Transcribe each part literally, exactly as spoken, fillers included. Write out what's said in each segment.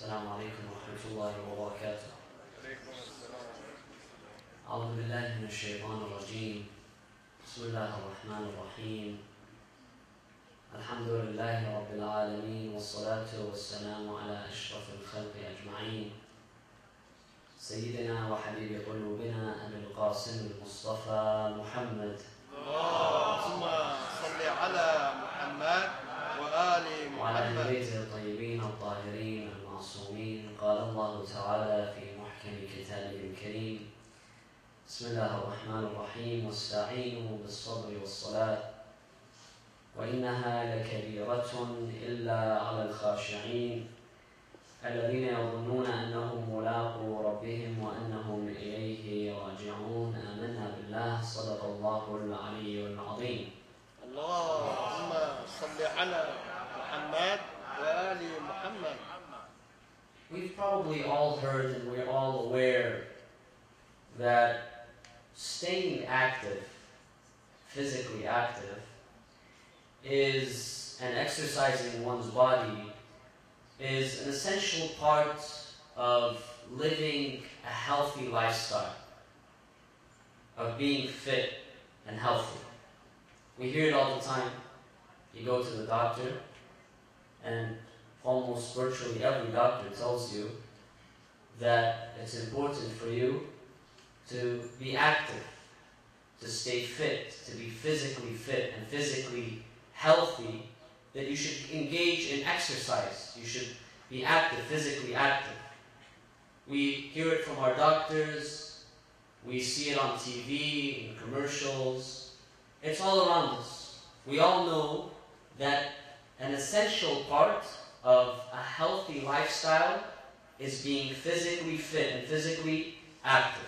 السلام عليكم ورحمة الله وبركاته. عليكم السلام. أعوذ بالله من الشيطان الرجيم. بسم الله الرحمن الرحيم. الحمد لله رب العالمين والصلاة والسلام على أشرف الخلق أجمعين سيدنا وحبيب قلوبنا أبي القاسم المصطفى محمد. اللهم صل على محمد وآل وعلى أهل محمد. بيته الطيبين الطاهرين المعصومين. قال الله تعالى في محكم كتابه الكريم: بسم الله الرحمن الرحيم واستعينوا بالصبر والصلاة وإنها لكبيرة إلا على الخاشعين الذين يظنون أنهم ملاقو ربهم وأنهم إليه راجعون. آمنا بالله. صدق الله العلي العظيم. اللهم صل على محمد وآل محمد. We've probably all heard and we're all aware that staying active, physically active, is, and exercising one's body is an essential part of living a healthy lifestyle, of being fit and healthy. We hear it all the time. You go to the doctor, and almost virtually every doctor tells you that it's important for you to be active, to stay fit, to be physically fit and physically healthy, that you should engage in exercise. You should be active, physically active. We hear it from our doctors, we see it on T V, in commercials. It's all around us. We all know that an essential part of a healthy lifestyle is being physically fit and physically active.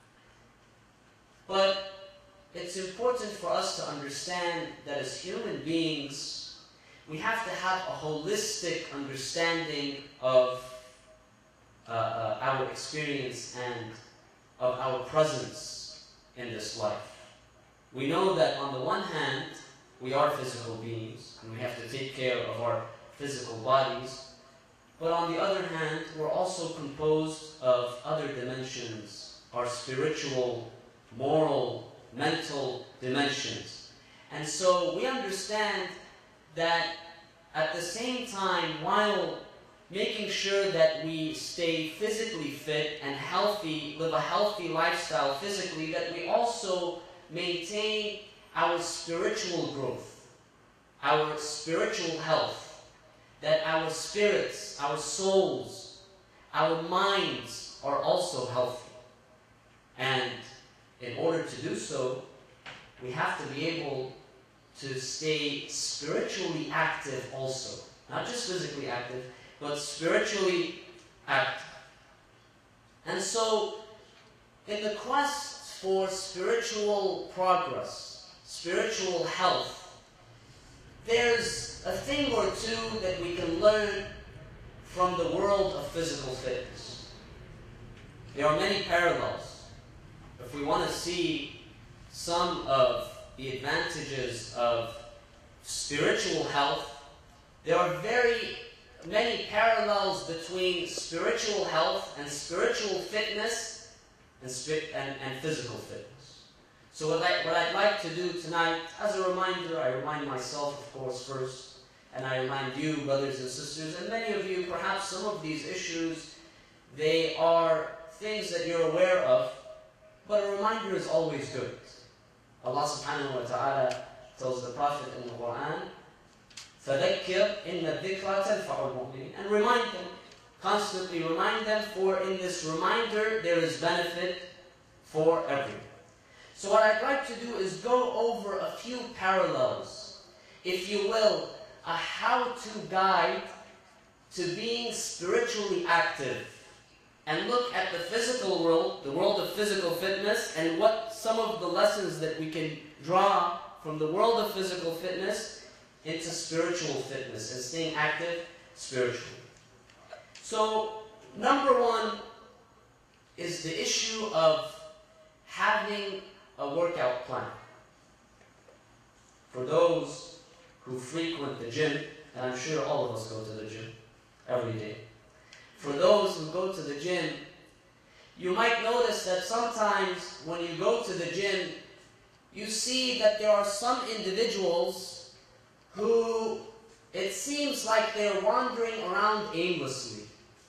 But it's important for us to understand that as human beings, we have to have a holistic understanding of uh, uh, our experience and of our presence in this life. We know that on the one hand, we are physical beings, and we have to take care of our physical bodies, but on the other hand, we're also composed of other dimensions, our spiritual, moral, mental dimensions. And so we understand that at the same time, while making sure that we stay physically fit and healthy, live a healthy lifestyle physically, that we also maintain our spiritual growth, our spiritual health, that our spirits, our souls, our minds are also healthy. And in order to do so, we have to be able to stay spiritually active also. Not just physically active, but spiritually active. And so, in the quest for spiritual progress, spiritual health, there's a thing or two that we can learn from the world of physical fitness. There are many parallels. If we want to see some of the advantages of spiritual health, there are very many parallels between spiritual health and spiritual fitness and, and, and physical fitness. So what, I, what I'd like to do tonight, as a reminder, I remind myself, of course, first, and I remind you, brothers and sisters, and many of you, perhaps some of these issues, they are things that you're aware of, but a reminder is always good. Allah subhanahu wa ta'ala tells the Prophet in the Quran, فَذَكِّرْ إِنَّ الذِّكْرَ تَنْفَعُ الْمُؤْمِنِينَ, and remind them, constantly remind them, for in this reminder there is benefit for everyone. So what I'd like to do is go over a few parallels, if you will, a how-to guide to being spiritually active, and look at the physical world, the world of physical fitness, and what some of the lessons that we can draw from the world of physical fitness into spiritual fitness and staying active spiritually. So, number one is the issue of having a workout plan. For those who frequent the gym, and I'm sure all of us go to the gym every day. for those who go to the gym, you might notice that sometimes when you go to the gym, you see that there are some individuals who it seems like they're wandering around aimlessly.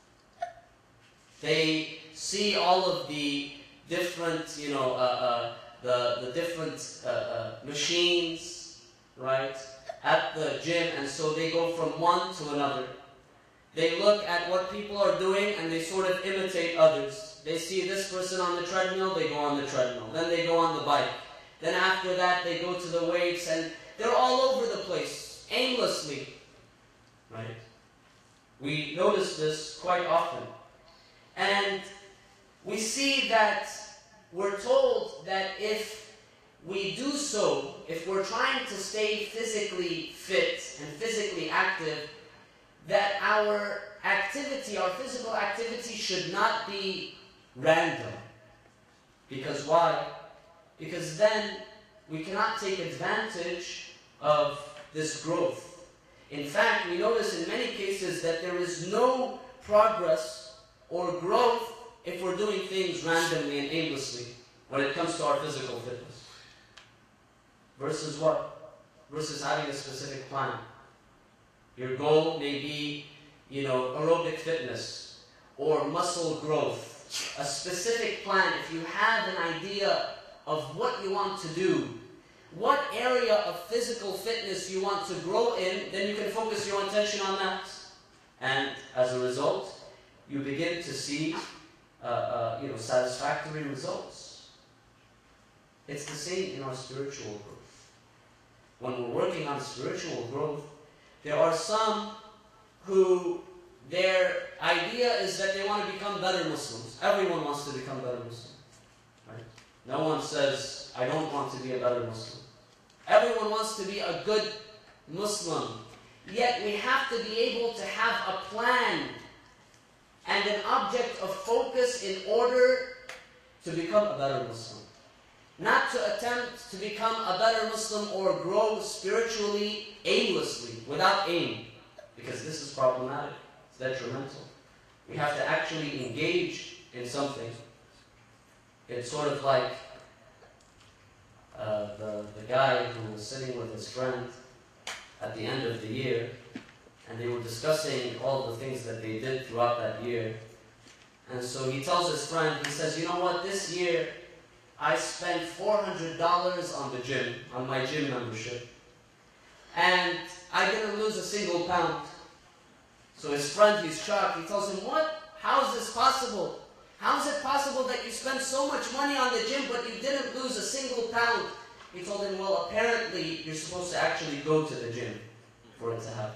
They see all of the different, you know, uh, uh, the, the different uh, uh, machines, right, at the gym, and so they go from one to another. They look at what people are doing and they sort of imitate others. They see this person on the treadmill, they go on the treadmill. Then they go on the bike. Then after that they go to the weights, and they're all over the place, aimlessly. Right? We notice this quite often. And we see that we're told that if we do so, if we're trying to stay physically fit and physically active, that our activity, our physical activity should not be random. Because why? Because then we cannot take advantage of this growth. In fact, we notice in many cases that there is no progress or growth if we're doing things randomly and aimlessly when it comes to our physical fitness. Versus what? Versus having a specific plan. Your goal may be, you know, aerobic fitness or muscle growth. A specific plan. If you have an idea of what you want to do, what area of physical fitness you want to grow in, then you can focus your attention on that. And as a result, you begin to see uh, uh, you know, satisfactory results. It's the same in our spiritual growth. When we're working on spiritual growth, there are some who their idea is that they want to become better Muslims. Everyone wants to become better Muslims. Right? No one says, I don't want to be a better Muslim. Everyone wants to be a good Muslim. Yet we have to be able to have a plan and an object of focus in order to become a better Muslim. Not to attempt to become a better Muslim or grow spiritually aimlessly, without aim. Because this is problematic. It's detrimental. We have to actually engage in something. It's sort of like uh, the, the guy who was sitting with his friend at the end of the year, and they were discussing all the things that they did throughout that year. And so he tells his friend, he says, you know what, this year I spent four hundred dollars on the gym, on my gym membership, and I didn't lose a single pound. So his friend, he's shocked. He tells him, what? How is this possible? How is it possible that you spent so much money on the gym but you didn't lose a single pound? He told him, well, apparently you're supposed to actually go to the gym for it to happen.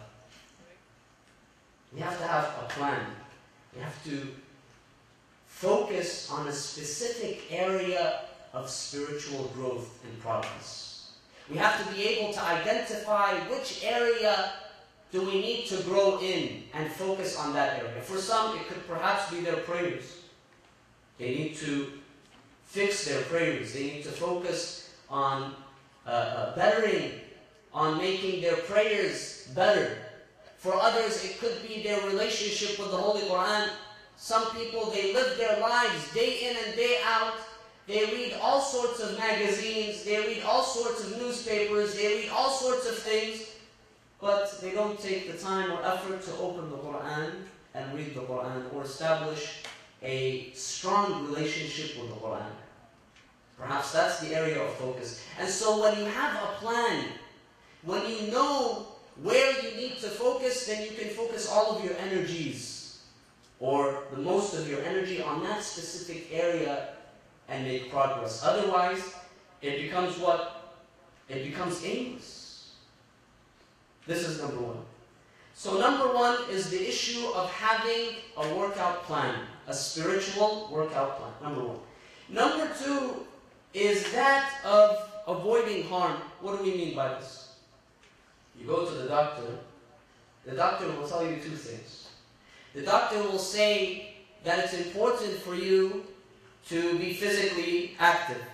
We have to have a plan. We have to focus on a specific area of spiritual growth and progress. We have to be able to identify which area do we need to grow in and focus on that area. For some, it could perhaps be their prayers. They need to fix their prayers. They need to focus on uh, uh, bettering, on making their prayers better. For others, it could be their relationship with the Holy Quran. Some people, they live their lives day in and day out. They read all sorts of magazines. They read all sorts of newspapers. They read all sorts of things. But they don't take the time or effort to open the Quran and read the Quran or establish a strong relationship with the Quran. Perhaps that's the area of focus. And so when you have a plan, when you know where you need to focus, then you can focus all of your energies or the most of your energy on that specific area and make progress. Otherwise, it becomes what? It becomes aimless. This is number one. So number one is the issue of having a workout plan, a spiritual workout plan, number one. Number two is that of avoiding harm. What do we mean by this? You go to the doctor, the doctor will tell you two things. The doctor will say that it's important for you to be physically active,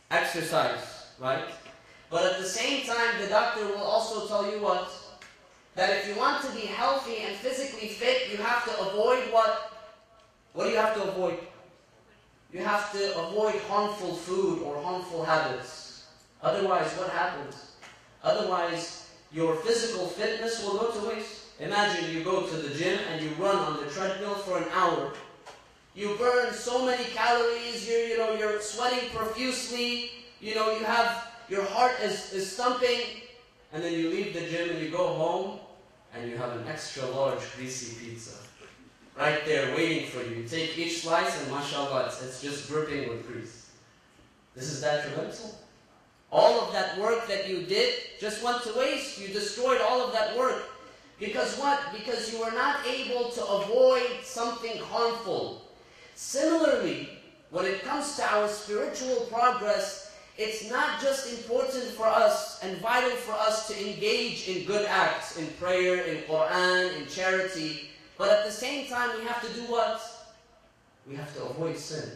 exercise, right? But at the same time, the doctor will also tell you what? that if you want to be healthy and physically fit, you have to avoid what? What do you have to avoid? You have to avoid harmful food or harmful habits. Otherwise, what happens? Otherwise, your physical fitness will go to waste. Imagine you go to the gym and you run on the treadmill for an hour. You burn so many calories, you're, you know, you're sweating profusely, you know, you have, your heart is, is thumping, and then you leave the gym and you go home and you have an extra large greasy pizza. Right there waiting for you. You take each slice and mashallah, it's, it's just dripping with grease. This is detrimental. All of that work that you did just went to waste. You destroyed all of that work. Because what? Because you were not able to avoid something harmful. Similarly, when it comes to our spiritual progress, it's not just important for us and vital for us to engage in good acts, in prayer, in Quran, in charity, but at the same time we have to do what? We have to avoid sin.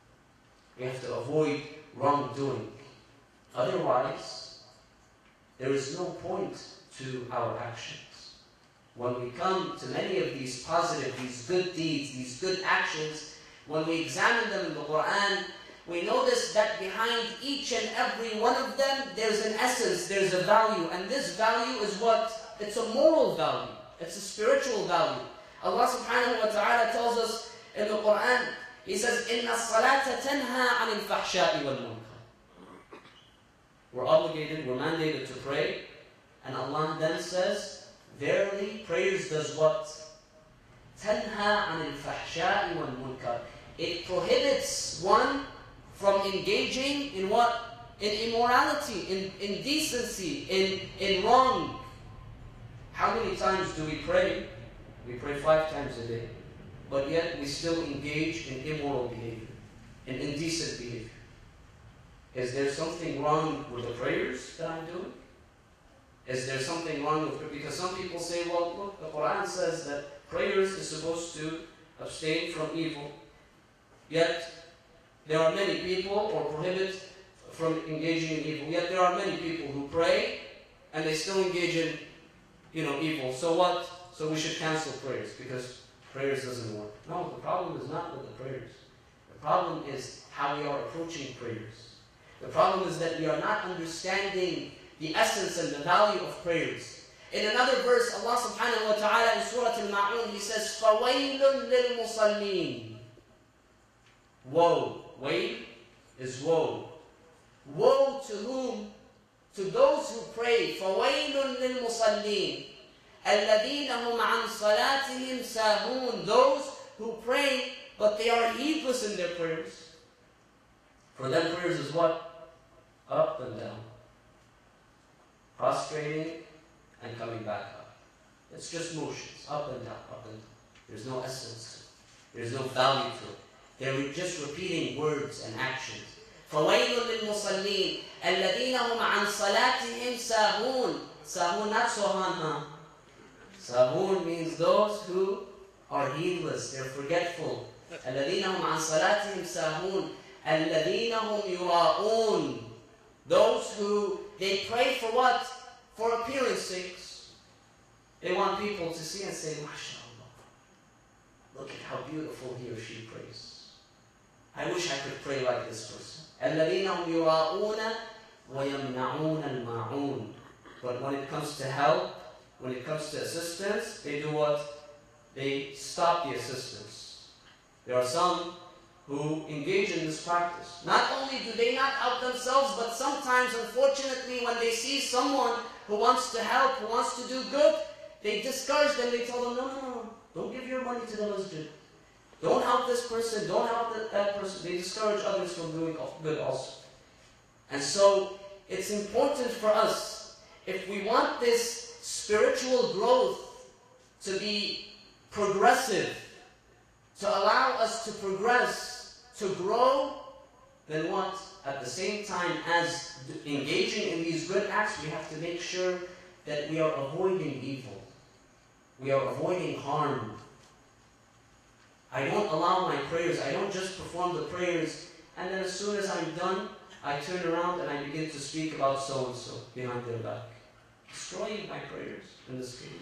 We have to avoid wrongdoing. Otherwise, there is no point to our actions. When we come to many of these positive, these good deeds, these good actions, when we examine them in the Quran, we notice that behind each and every one of them, there's an essence, there's a value. And this value is what? It's a moral value. It's a spiritual value. Allah subhanahu wa ta'ala tells us in the Quran, He says, إِنَّ الصَّلَاةَ تَنْهَى عَنِ الْفَحْشَاءِ وَالْمُنكَرِ. We're obligated, we're mandated to pray. And Allah then says, verily, prayers does what? تَنْهَى عَنِ الْفَحْشَاءِ وَالْمُنكَرِ. It prohibits one from engaging in what? In immorality, in indecency, in, in wrong. How many times do we pray? We pray five times a day. But yet we still engage in immoral behavior, in indecent behavior. Is there something wrong with the prayers that I'm doing? Is there something wrong with it? Because some people say, well, look, the Quran says that prayers is supposed to abstain from evil. Yet, there are many people, or prohibit from engaging in evil. Yet there are many people who pray, and they still engage in, you know, evil. So what? So we should cancel prayers, because prayers doesn't work. No, the problem is not with the prayers. The problem is how we are approaching prayers. The problem is that we are not understanding the essence and the value of prayers. In another verse, Allah subhanahu wa ta'ala in Surah Al-Ma'un, He says, فَوَيْلٌ لِلْمُصَلِّينَ. Woe. Wail is woe. Woe to whom? To those who pray. فَوَيْلٌ لِلْمُصَلِّينَ الَّذِينَ هُمْ عَنْ صَلَاتِهِمْ سَاهُونَ. Those who pray, but they are heedless in their prayers. For them, prayers is what? Up and down. Prostrating and coming back up. It's just motions, up and down, up and down. There's no essence to it. There's no value to it. They're just repeating words and actions. فَوَيْلٌ لِلْمُصَلِّينَ الَّذِينَ هُمْ عَنْ صَلَاتِهِمْ سَاهُونَ. Sahun, not sohan, huh? Sahun means those who are heedless, they're forgetful. الَّذِينَ هُمْ عَنْ صَلَاتِهِمْ سَاهُونَ الَّذِينَ هُمْ يُرَاءُونَ. Those who, they pray for what? For appearance sakes. They want people to see and say, MashaAllah, look at how beautiful he or she prays. I wish I could pray like this person. الَّذِينَ هُمْ يُرَاءُونَ وَيَمْنَعُونَ الْمَاعُونَ. But when it comes to help, when it comes to assistance, they do what? They stop the assistance. There are some who engage in this practice. Not only do they not help themselves, but sometimes, unfortunately, when they see someone who wants to help, who wants to do good, they discourage them. They tell them, no, no, no, don't give your money to the masjid. Don't help this person, don't help that, that person. They discourage others from doing good also. And so, it's important for us, if we want this spiritual growth to be progressive, to allow us to progress, to grow, then what? At the same time as engaging in these good acts, we have to make sure that we are avoiding evil. We are avoiding harm. I don't allow my prayers, I don't just perform the prayers, and then as soon as I'm done, I turn around and I begin to speak about so-and-so behind their back. destroying my prayers in this case.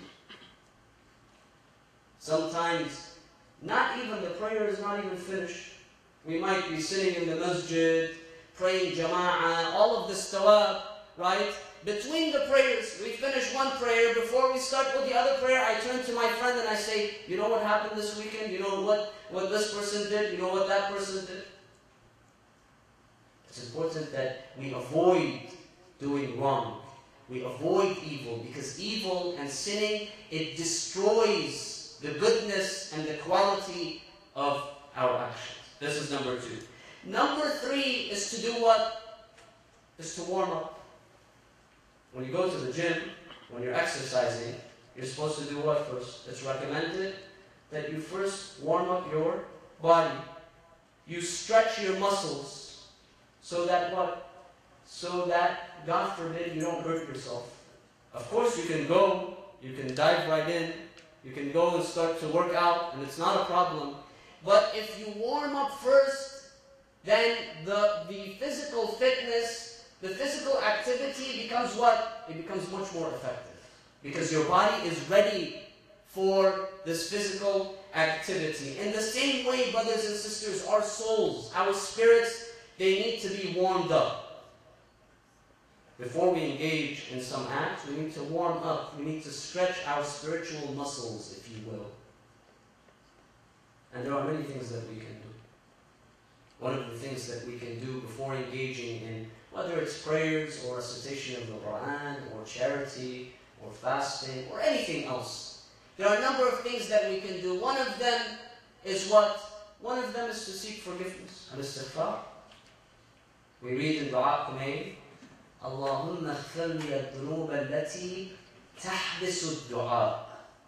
Sometimes, not even the prayer is not even finished. We might be sitting in the masjid, praying jama'ah, all of this tawab, right? Between the prayers, we finish one prayer. Before we start with the other prayer, I turn to my friend and I say, you know what happened this weekend? You know what, what this person did? You know what that person did? It's important that we avoid doing wrong. We avoid evil, because evil and sinning, it destroys the goodness and the quality of our actions. This is number two. Number three is to do what? Is to warm up. When you go to the gym, when you're exercising, you're supposed to do what first? It's recommended that you first warm up your body. You stretch your muscles so that what? So that, God forbid, you don't hurt yourself. Of course, you can go, you can dive right in, you can go and start to work out, and it's not a problem. But if you warm up first, then the, the physical fitness, the physical activity becomes what? It becomes much more effective. Because your body is ready for this physical activity. In the same way, brothers and sisters, our souls, our spirits, they need to be warmed up. Before we engage in some acts, we need to warm up. We need to stretch our spiritual muscles, if you will. And there are many things that we can do. One of the things that we can do before engaging in, whether it's prayers or recitation of the Quran or charity or fasting or anything else, there are a number of things that we can do. One of them is what? One of them is to seek forgiveness. Al-istighfar. We read in Dua Kumail, Allahumma ighfir li ad-dunub allati tahbisu ad-du'a.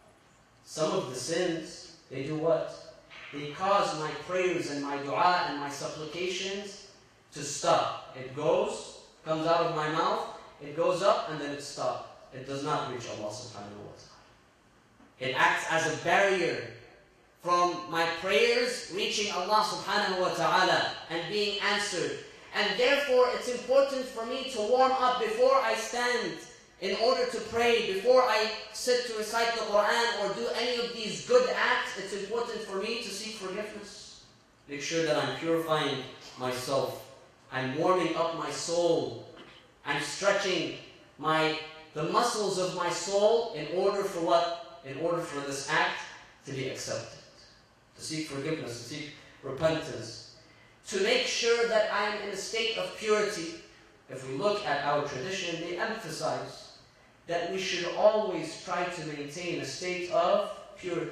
Some of the sins, they do what? They cause my prayers and my dua and my supplications to stop. It goes, comes out of my mouth, it goes up and then it stops. It does not reach Allah subhanahu wa ta'ala. It acts as a barrier from my prayers reaching Allah subhanahu wa ta'ala and being answered. And therefore, it's important for me to warm up before I stand in order to pray, before I sit to recite the Quran or do any of these good acts. It's important for me to seek forgiveness. Make sure that I'm purifying myself. I'm warming up my soul. I'm stretching my the muscles of my soul in order for what? In order for this act to be accepted. To seek forgiveness, to seek repentance. To make sure that I am in a state of purity. If we look at our tradition, they emphasize that we should always try to maintain a state of purity.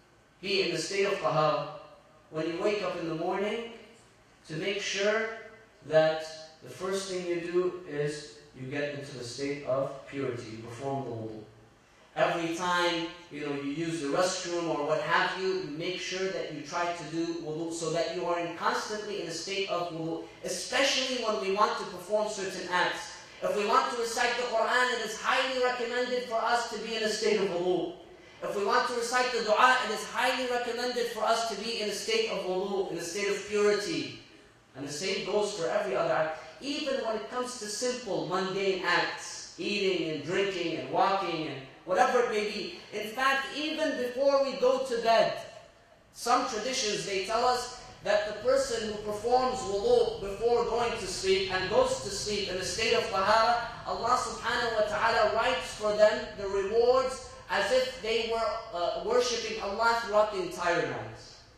Be in the state of tahara. When you wake up in the morning, to make sure that the first thing you do is you get into the state of purity. You perform the wudu. Every time you know you use the restroom or what have you, you make sure that you try to do wudu so that you are in constantly in a state of wudu. Especially when we want to perform certain acts. If we want to recite the Quran, it is highly recommended for us to be in a state of wudu. If we want to recite the dua, it is highly recommended for us to be in a state of wudu, in a state of purity. And the same goes for every other act. Even when it comes to simple, mundane acts, eating and drinking and walking and whatever it may be. In fact, even before we go to bed, some traditions, they tell us that the person who performs wudu before going to sleep and goes to sleep in a state of tahara, Allah subhanahu wa ta'ala writes for them the rewards as if they were uh, worshipping Allah throughout the entire night.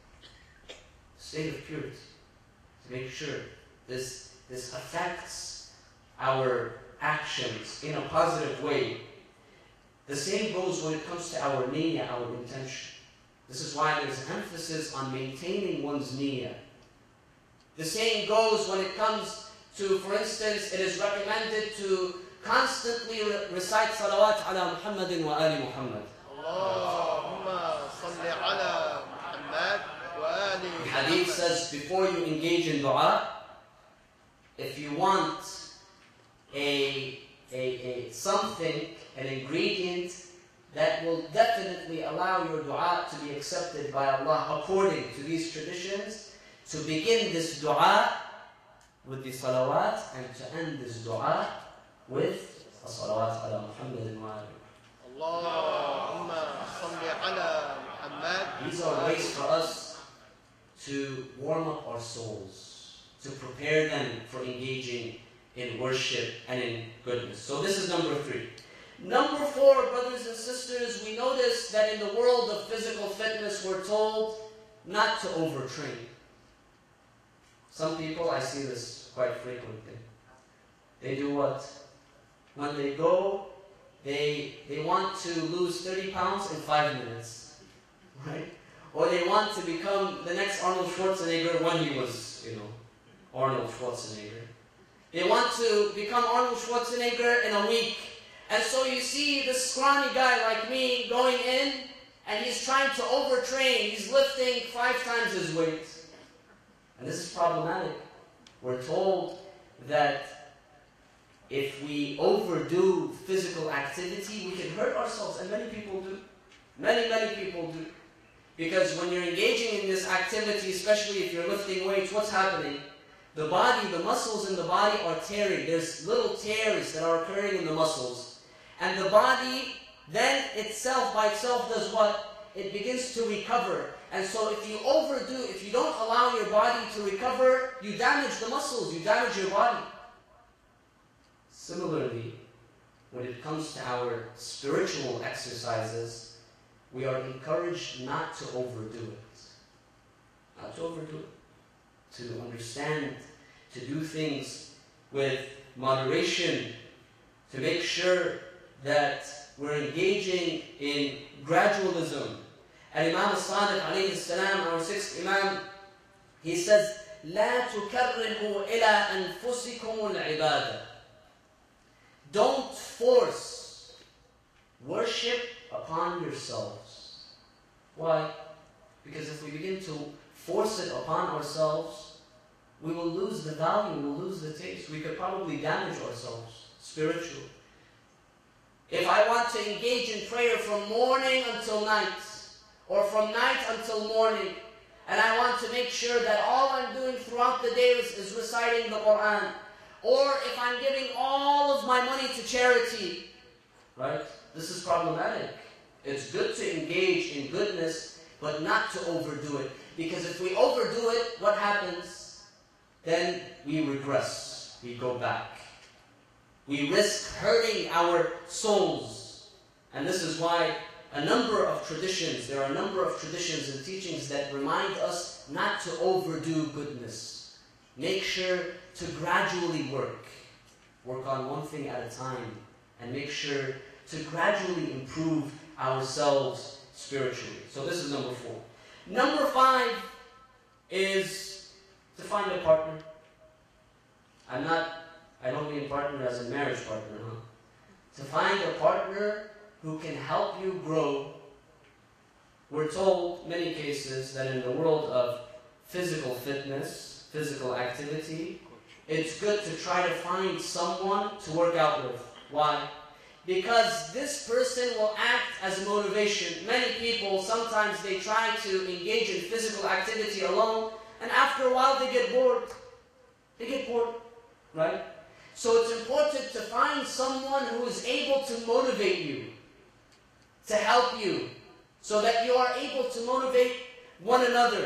State of purity. To make sure this, this affects our actions in a positive way. The same goes when it comes to our niyyah, our intention. This is why there's emphasis on maintaining one's niyyah. The same goes when it comes to, for instance, it is recommended to constantly re recite salawat ala Muhammadin wa ali Muhammad. Allahumma salli ala Muhammad wa ali The hadith says, before you engage in dua, if you want a, a, a something, an ingredient that will definitely allow your dua to be accepted by Allah according to these traditions, to begin this dua with the salawat and to end this dua with الصلوات على محمد وآله. اللهم صل على محمد. These are ways for us to warm up our souls, to prepare them for engaging in worship and in goodness. So this is number three. Number four, brothers and sisters, we notice that in the world of physical fitness, we're told not to overtrain. Some people, I see this quite frequently. They do what? When they go, they, they want to lose thirty pounds in five minutes. Right? Or they want to become the next Arnold Schwarzenegger when he was, you know, Arnold Schwarzenegger. They want to become Arnold Schwarzenegger in a week. And so you see this scrawny guy like me going in, and he's trying to overtrain. He's lifting five times his weight. And this is problematic. We're told that if we overdo physical activity, we can hurt ourselves, and many people do. Many, many people do. Because when you're engaging in this activity, especially if you're lifting weights, what's happening? The body, the muscles in the body are tearing. There's little tears that are occurring in the muscles. And the body then itself, by itself, does what? It begins to recover. And so if you overdo, if you don't allow your body to recover, you damage the muscles, you damage your body. Similarly, when it comes to our spiritual exercises, we are encouraged not to overdo it. Not to overdo it. To understand, to do things with moderation, to make sure that we're engaging in gradualism. And Imam As-Sadiq alayhi salam, our sixth Imam, he says, لا تكرهوا إلى أنفسكم العبادة. Don't force worship upon yourselves. Why? Because if we begin to force it upon ourselves, we will lose the value, we'll lose the taste. We could probably damage ourselves spiritually. If I want to engage in prayer from morning until night, or from night until morning, and I want to make sure that all I'm doing throughout the day is, is reciting the Quran, or if I'm giving all of my money to charity, right? This is problematic. It's good to engage in goodness, but not to overdo it. Because if we overdo it, what happens? Then we regress. We go back. We risk hurting our souls. And this is why a number of traditions, there are a number of traditions and teachings that remind us not to overdo goodness. Make sure to gradually work. Work on one thing at a time. And make sure to gradually improve ourselves spiritually. So this is number four. Number five is to find a partner. I'm not, I don't mean partner as a marriage partner, huh? To find a partner who can help you grow. We're told, many cases, that in the world of physical fitness, physical activity, it's good to try to find someone to work out with. Why? Because this person will act as motivation. Many people, sometimes they try to engage in physical activity alone, and after a while they get bored. They get bored, right? So it's important to find someone who is able to motivate you, to help you, so that you are able to motivate one another.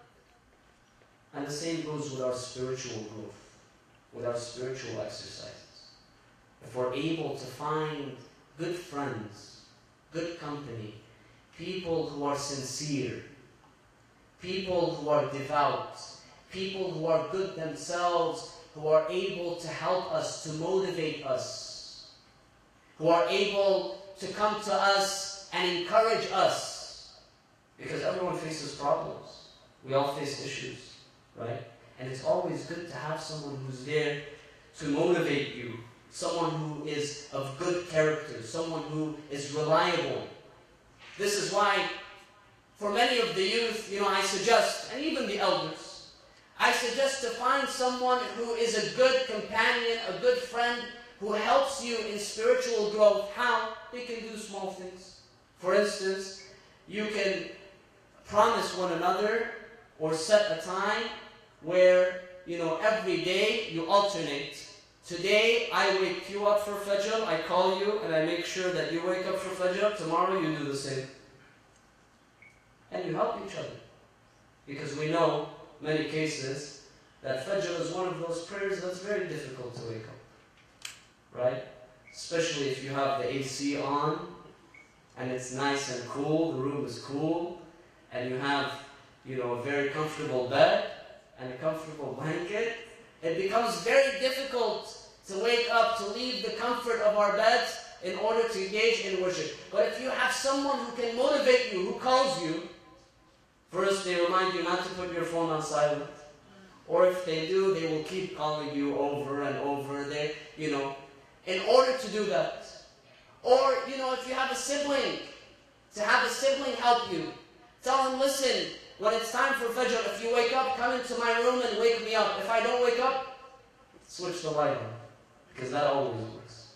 And the same goes with our spiritual growth, with our spiritual exercises. If we're able to find good friends, good company, people who are sincere, people who are devout, people who are good themselves, who are able to help us, to motivate us, who are able to come to us and encourage us. Because everyone faces problems. We all face issues, right? And it's always good to have someone who's there to motivate you, someone who is of good character, someone who is reliable. This is why, for many of the youth, you know, I suggest, and even the elders, I suggest to find someone who is a good companion, a good friend, who helps you in spiritual growth. How? They can do small things. For instance, you can promise one another or set a time where, you know, every day you alternate Today, I wake you up for Fajr, I call you, and I make sure that you wake up for Fajr. Tomorrow, you do the same. And you help each other. Because we know, many cases, that Fajr is one of those prayers that's very difficult to wake up. Right? Especially if you have the A C on, and it's nice and cool, the room is cool, and you have, you know, a very comfortable bed, and a comfortable blanket. It becomes very difficult to wake up, to leave the comfort of our beds in order to engage in worship. But if you have someone who can motivate you, who calls you, first they remind you not to put your phone on silent. Or if they do, they will keep calling you over and over. They, you know, in order to do that. Or, you know, if you have a sibling, to have a sibling help you. Tell him, listen, when it's time for Fajr, if you wake up, come into my room and wake me up. If I don't wake up, switch the light on. Because that always works.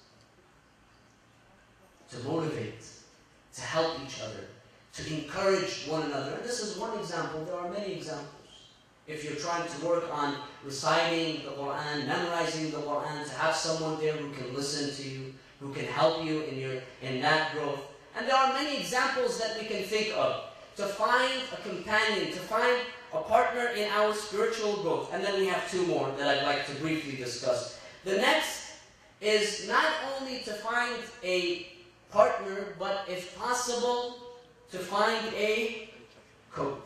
To motivate, to help each other, to encourage one another. And this is one example. There are many examples. If you're trying to work on reciting the Quran, memorizing the Quran, to have someone there who can listen to you, who can help you in your in that growth. And there are many examples that we can think of. To find a companion, to find a partner in our spiritual growth. And then we have two more that I'd like to briefly discuss. The next is not only to find a partner, but if possible, to find a coach.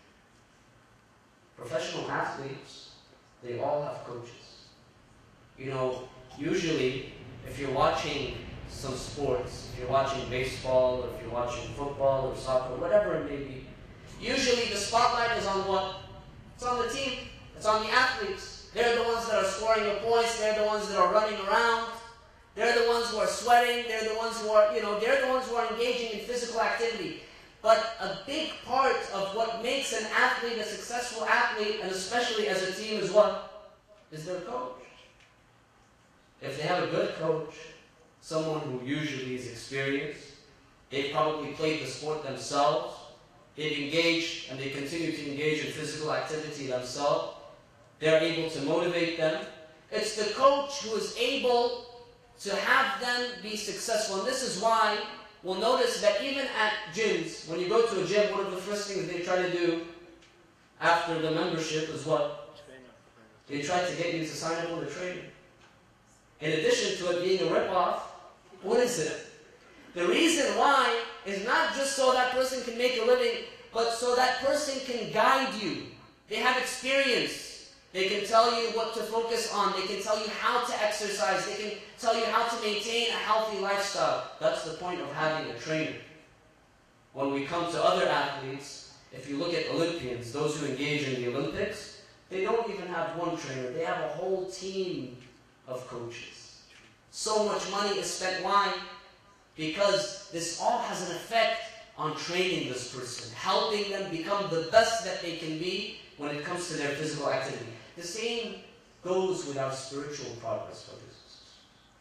Professional athletes, they all have coaches. You know, usually, if you're watching some sports, if you're watching baseball, or if you're watching football or soccer, whatever it may be, usually the spotlight is on what? It's on the team. It's on the athletes. They're the ones that are scoring the points. They're the ones that are running around. They're the ones who are sweating. They're the ones who are, you know, they're the ones who are engaging in physical activity. But a big part of what makes an athlete a successful athlete, and especially as a team, is what? Is their coach. If they have a good coach, someone who usually is experienced, they've probably played the sport themselves, they've engaged and they continue to engage in physical activity themselves, they're able to motivate them. It's the coach who is able to have them be successful. And this is why we'll notice that even at gyms, when you go to a gym, one of the first things they try to do after the membership is what? They try to get you to sign up with a trainer. In addition to it being a ripoff, what is it? The reason why is not just so that person can make a living, but so that person can guide you. They have experience. They can tell you what to focus on. They can tell you how to exercise. They can tell you how to maintain a healthy lifestyle. That's the point of having a trainer. When we come to other athletes, if you look at Olympians, those who engage in the Olympics, they don't even have one trainer. They have a whole team of coaches. So much money is spent. Why? Because this all has an effect on training this person, helping them become the best that they can be when it comes to their physical activity. The same goes with our spiritual progress, brothers and sisters.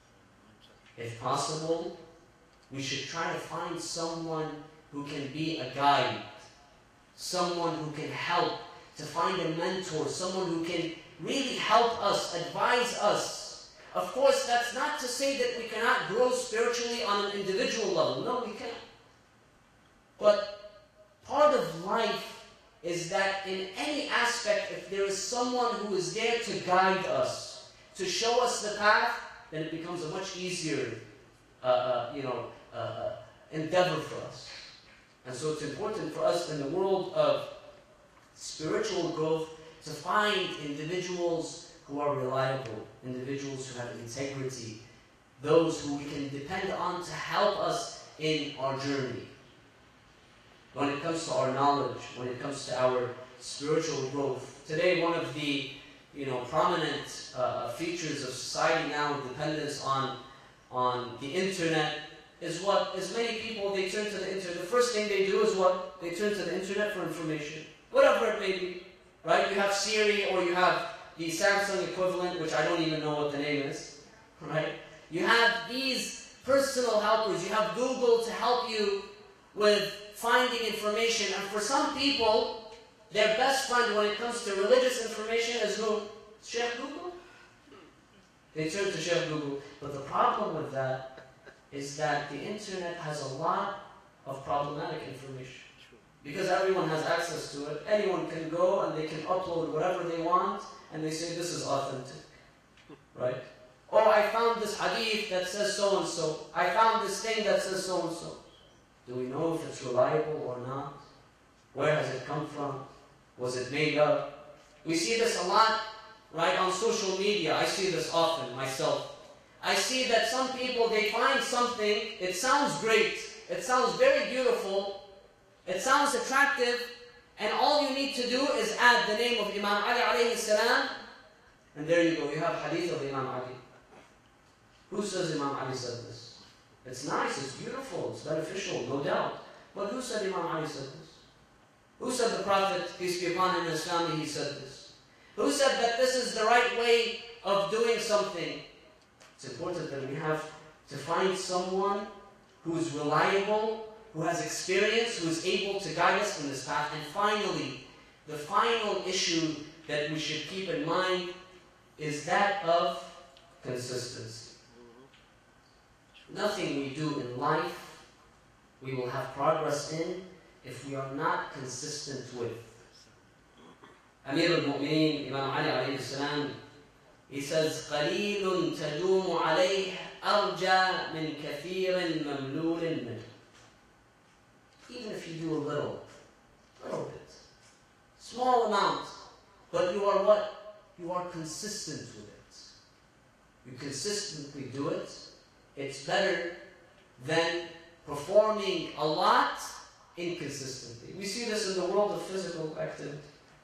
If possible, we should try to find someone who can be a guide, someone who can help, to find a mentor, someone who can really help us, advise us. Of course, that's not to say that we cannot grow spiritually on an individual level. No, we can't. But part of life is that in any aspect, if there is someone who is there to guide us, to show us the path, then it becomes a much easier uh, uh, you know, uh, uh, endeavor for us. And so it's important for us in the world of spiritual growth to find individuals who are reliable, individuals who have integrity, those who we can depend on to help us in our journey. When it comes to our knowledge, when it comes to our spiritual growth. Today, one of the you know, prominent uh, features of society now, dependence on, on the internet, is what, as many people, they turn to the internet. The first thing they do is what? They turn to the internet for information. Whatever it may be. Right? You have Siri, or you have the Samsung equivalent, which I don't even know what the name is. Right? You have these personal helpers. You have Google to help you with finding information. And for some people, their best friend when it comes to religious information is who? Sheikh Google. They turn to Sheikh Google. But the problem with that is that the internet has a lot of problematic information. Because everyone has access to it. Anyone can go and they can upload whatever they want and they say this is authentic. Right? Or I found this hadith that says so and so. I found this thing that says so and so. Do we know if it's reliable or not? Where has it come from? Was it made up? We see this a lot, right, on social media. I see this often myself. I see that some people, they find something, it sounds great, it sounds very beautiful, it sounds attractive, and all you need to do is add the name of Imam Ali alayhi salam, and there you go, you have hadith of Imam Ali. Who says Imam Ali said this? It's nice, it's beautiful, it's beneficial, no doubt. But who said Imam Ali said this? Who said the Prophet, peace be upon him, and his family, he said this? Who said that this is the right way of doing something? It's important that we have to find someone who's reliable, who has experience, who is able to guide us in this path. And finally, the final issue that we should keep in mind is that of consistency. Nothing we do in life we will have progress in if we are not consistent with. Amir al-Mu'mineen, Imam Ali alayhi salam, he says, قَلِيلٌ تَدُومُ عَلَيْهِ أَرْجَى مِنْ كَثِيرٍ مَمْلُولٍ مِنْهُ. Even if you do a little, little bit, small amount, but you are what? You are consistent with it. You consistently do it. It's better than performing a lot inconsistently. We see this in the world of physical activity.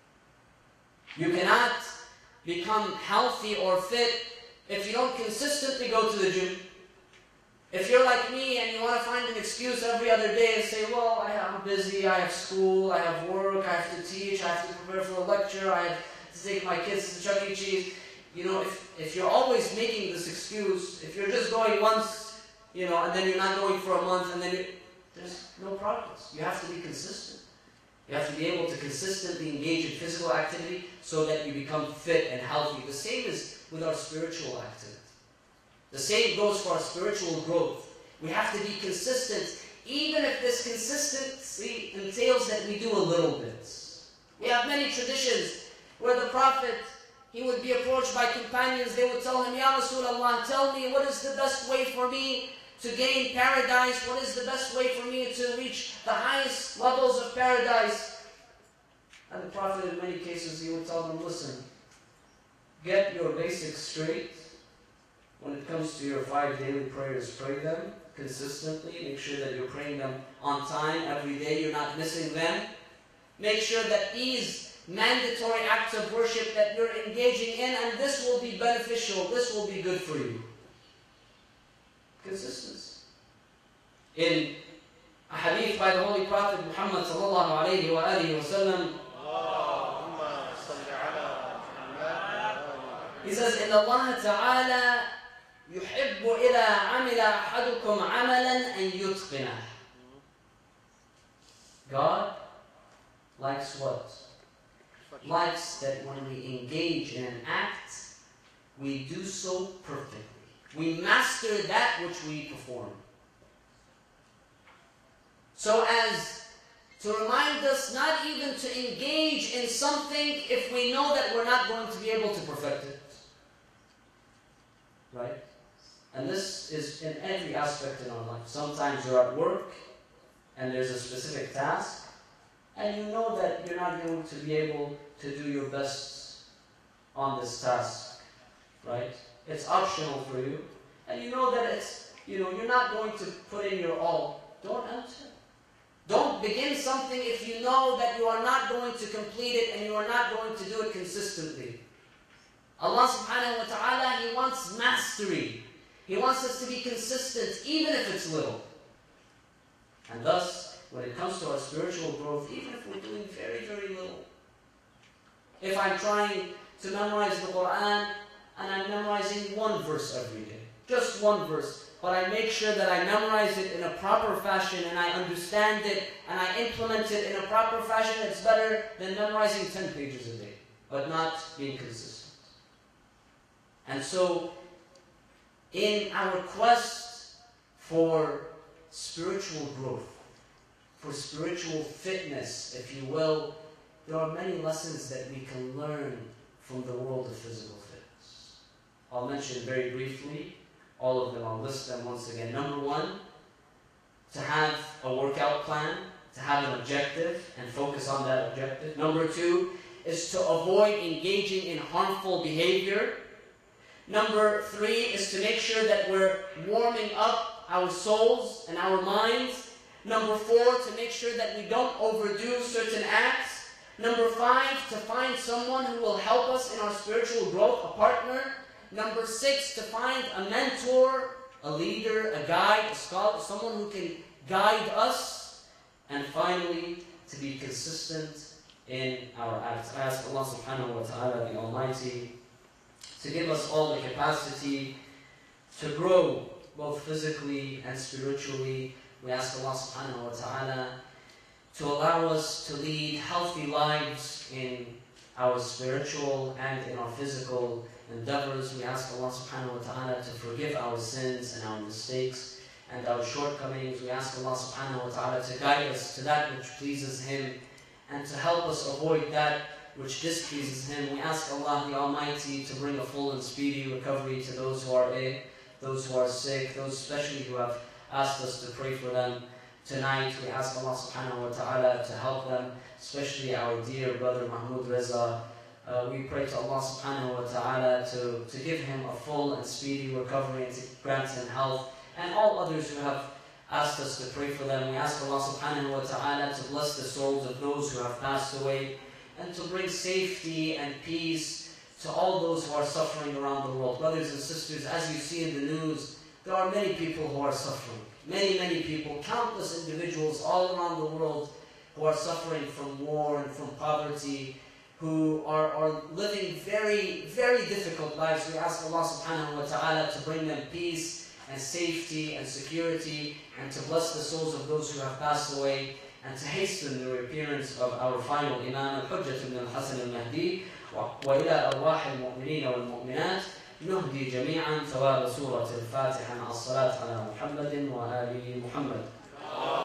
You cannot become healthy or fit if you don't consistently go to the gym. If you're like me and you want to find an excuse every other day and say, well, I am busy, I have school, I have work, I have to teach, I have to prepare for a lecture, I have to take my kids to Chuck E. Cheese. You know, if, if you're always making this excuse, if you're just going once, you know, and then you're not going for a month, and then you, there's no progress. You have to be consistent. You have to be able to consistently engage in physical activity so that you become fit and healthy. The same is with our spiritual activity. The same goes for our spiritual growth. We have to be consistent, even if this consistency entails that we do a little bit. We have many traditions where the Prophet, he would be approached by companions, they would tell him, Ya Rasulullah, tell me what is the best way for me to gain paradise, what is the best way for me to reach the highest levels of paradise. And the Prophet in many cases, he would tell them, listen, get your basics straight. When it comes to your five daily prayers, pray them consistently. Make sure that you're praying them on time every day, you're not missing them. Make sure that these mandatory acts of worship that you're engaging in, and this will be beneficial, this will be good for you. Consistency. In a hadith by the Holy Prophet Muhammad sallallahu alayhi wa alihi wa sallam, he says, إِنَّ اللَّهَ تَعَالَى يُحِبُّ إِذَا عَمِلَ أَحَدُكُمْ عَمَلًا أَنْ يُتْقِنَهُ. God likes what? Likes that when we engage in an act, we do so perfectly. We master that which we perform. So as to remind us not even to engage in something if we know that we're not going to be able to perfect it. Right? And this is in every aspect in our life. Sometimes you're at work and there's a specific task and you know that you're not going to be able to do your best on this task. Right? It's optional for you. And you know that it's, you know, you're not going to put in your all. Don't enter. Don't begin something if you know that you are not going to complete it and you are not going to do it consistently. Allah subhanahu wa ta'ala, He wants mastery. He wants us to be consistent, even if it's little. And thus, when it comes to our spiritual growth, even if we're doing very, very little. If I'm trying to memorize the Quran, and I'm memorizing one verse every day, just one verse, but I make sure that I memorize it in a proper fashion and I understand it and I implement it in a proper fashion, it's better than memorizing ten pages a day, but not being consistent. And so, in our quest for spiritual growth, for spiritual fitness, if you will, there are many lessons that we can learn from the world of physical fitness. I'll mention very briefly all of them. I'll list them once again. Number one, to have a workout plan, to have an objective and focus on that objective. Number two is to avoid engaging in harmful behavior. Number three is to make sure that we're warming up our souls and our minds. Number four, to make sure that we don't overdo certain acts. Number five, to find someone who will help us in our spiritual growth, a partner. Number six, to find a mentor, a leader, a guide, a scholar, someone who can guide us. And finally, to be consistent in our acts. I ask Allah subhanahu wa ta'ala, the Almighty, to give us all the capacity to grow both physically and spiritually. We ask Allah subhanahu wa ta'ala to allow us to lead healthy lives in our spiritual and in our physical endeavors. We ask Allah subhanahu wa ta'ala to forgive our sins and our mistakes and our shortcomings. We ask Allah subhanahu wa ta'ala to guide us to that which pleases Him and to help us avoid that which displeases Him. We ask Allah the Almighty to bring a full and speedy recovery to those who are ill, those who are sick, those especially who have asked us to pray for them tonight. We ask Allah subhanahu wa ta'ala to help them, especially our dear brother Mahmoud Reza. Uh, we pray to Allah subhanahu wa ta'ala to, to give him a full and speedy recovery and to grant him health, and all others who have asked us to pray for them. We ask Allah subhanahu wa ta'ala to bless the souls of those who have passed away and to bring safety and peace to all those who are suffering around the world. Brothers and sisters, as you see in the news, there are many people who are suffering. Many, many people, countless individuals all around the world who are suffering from war and from poverty, who are, are living very, very difficult lives. We ask Allah subhanahu wa ta'ala to bring them peace and safety and security, and to bless the souls of those who have passed away, and to hasten the reappearance of our final Imam, Al-Hujjat ibn al-Hasan al-Mahdi, وإلى أرواح المؤمنين والمؤمنات نهدي جميعا ثواب سورة الفاتحة مع الصلاة على محمد وآل محمد.